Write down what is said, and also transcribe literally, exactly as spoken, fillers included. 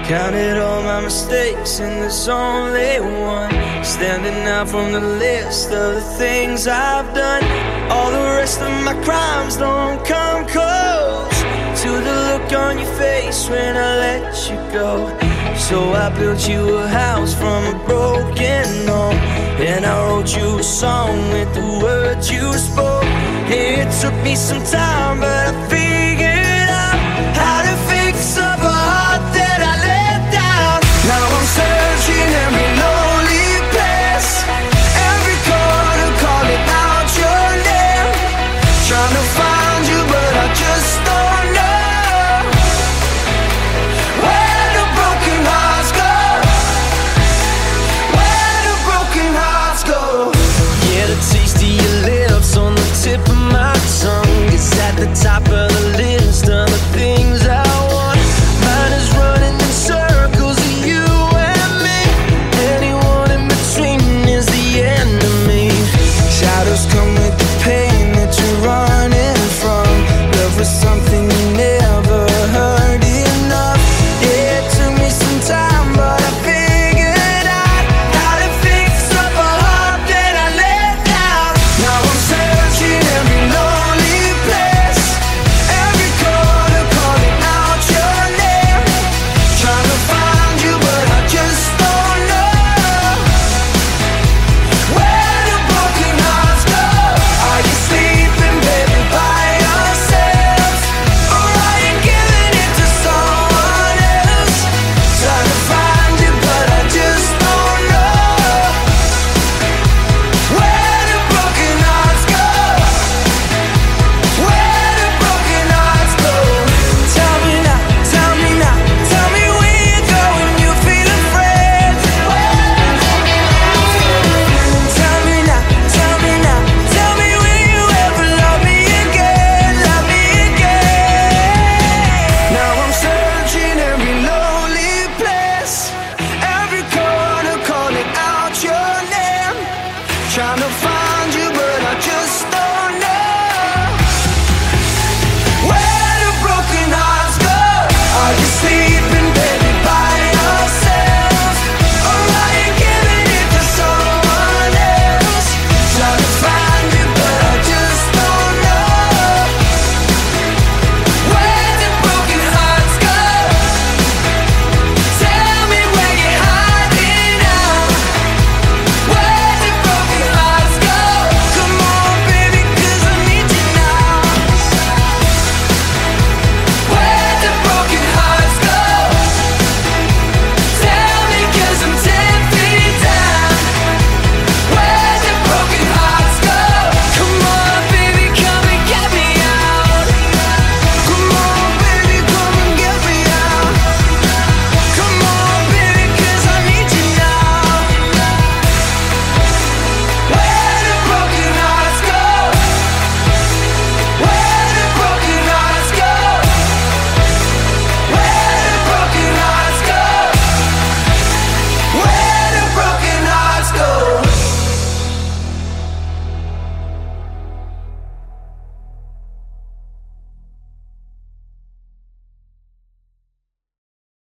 Counted all my mistakes and there's only one standing out from the list of the things I've done. All the rest of my crimes don't come close to the look on your face when I let you go. So I built you a house from a broken home, and I wrote you a song with the words you spoke. It took me some time, but I feel